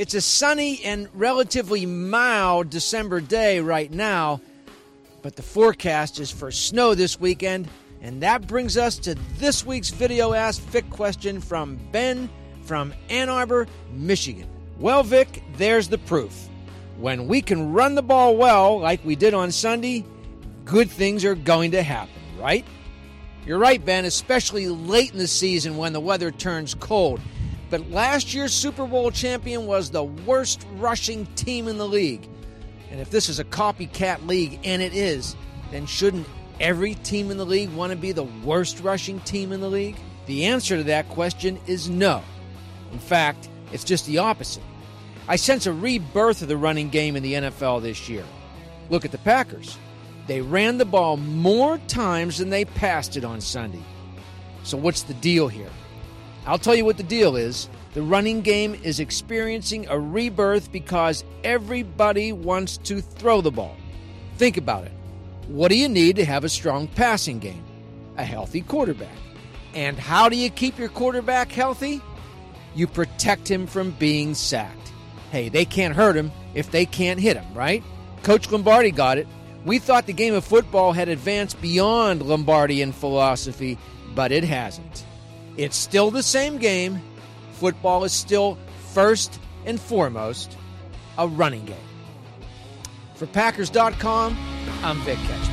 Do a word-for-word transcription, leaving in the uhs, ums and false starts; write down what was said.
It's a sunny and relatively mild December day right now, but the forecast is for snow this weekend, and that brings us to this week's Video Ask Vic question from Ben from Ann Arbor, Michigan. Well, Vic, there's the proof. When we can run the ball well, like we did on Sunday, good things are going to happen, right? You're right, Ben, especially late in the season when the weather turns cold. But last year's Super Bowl champion was the worst rushing team in the league. And if this is a copycat league, and it is, then shouldn't every team in the league want to be the worst rushing team in the league? The answer to that question is no. In fact, it's just the opposite. I sense a rebirth of the running game in the N F L this year. Look at the Packers. They ran the ball more times than they passed it on Sunday. So what's the deal here? I'll tell you what the deal is. The running game is experiencing a rebirth because everybody wants to throw the ball. Think about it. What do you need to have a strong passing game? A healthy quarterback. And how do you keep your quarterback healthy? You protect him from being sacked. Hey, they can't hurt him if they can't hit him, right? Coach Lombardi got it. We thought the game of football had advanced beyond Lombardian philosophy, but it hasn't. It's still the same game. Football is still first and foremost a running game. For Packers dot com, I'm Vic Ketchman.